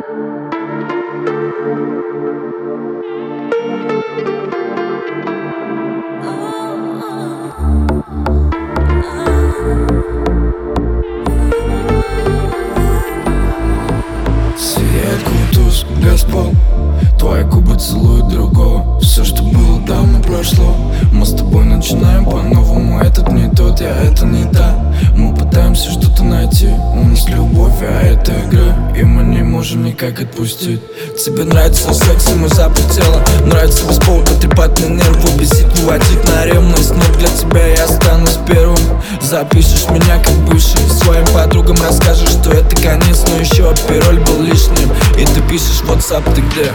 Сияет кутуз, Газпол, твои губы целуют другого. Все, что было давно прошло. Мы с тобой начинаем по-новому. Этот не тот, это не та. Мы пытаемся что-то найти. У нас любовь, а это игра, и мы не можем никак отпустить. Тебе нравится секс, ему за пределом. Нравится без повода трепать на нервы, бесит, выводить на ревность. Но для тебя я останусь первым. Запишешь меня как бывший, своим подругам расскажешь, что это конец, но еще пароль был лишним. И ты пишешь в WhatsApp, ты где?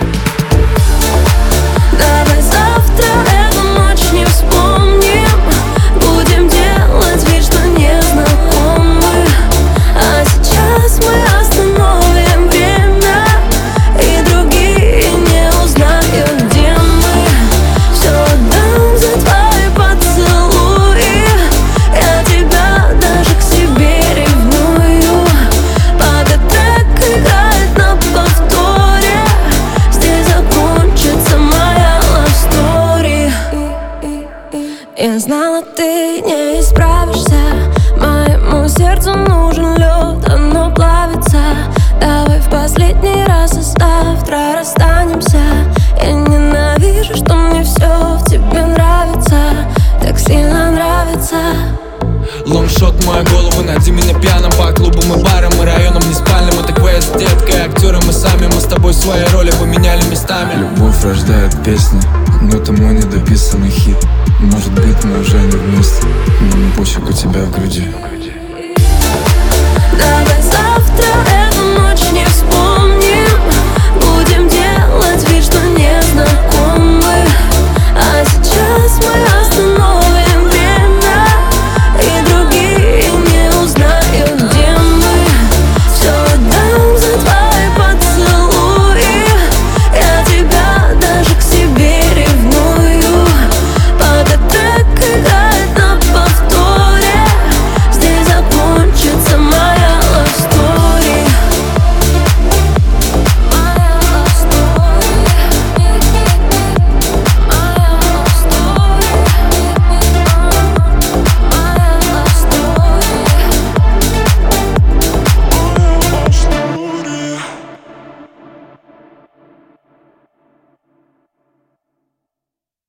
Давай завтра эту ночь не вспомним. Будем делать вид, что не знакомы. А сейчас мы остановим время, и другие не узнают, где мы. Все отдам за твои поцелуи. Я тебя даже к себе ревную. Пока трек играет на повторе, здесь закончится моя love story. Я знала, ты не исправишься. Моему сердцу нужен лед, оно плавится. Давай в последний раз, и завтра расстанемся. Я ненавижу, что мне все в тебе нравится, так сильно нравится. Лонгшот в мою голову, найди меня пьяным по клубам и барам и районам не спальным. Это квест, детка, актеры мы сами. Мы с тобой свои роли поменяли местами. Любовь рождает песни, но это мой недописанный хит. Может быть, мы уже не вместе, но не пофиг, у тебя в груди.